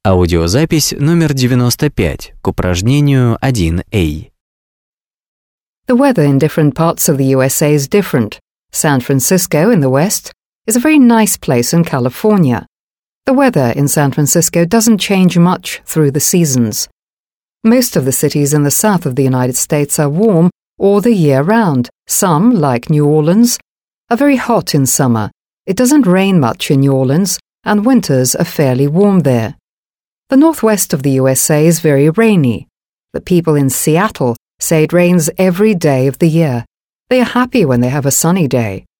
Аудиозапись номер 95 к упражнению 1А. The weather in different parts of the USA is different. San Francisco in the west is a very nice place in California. The weather in San Francisco doesn't change much through the seasons. Most of the cities in the south of the United States are warm all the year round. Some, like New Orleans, are very hot in summer. It doesn't rain much in New Orleans, and winters are fairly warm there. The northwest of the USA is very rainy. The people in Seattle say it rains every day of the year. They are happy when they have a sunny day.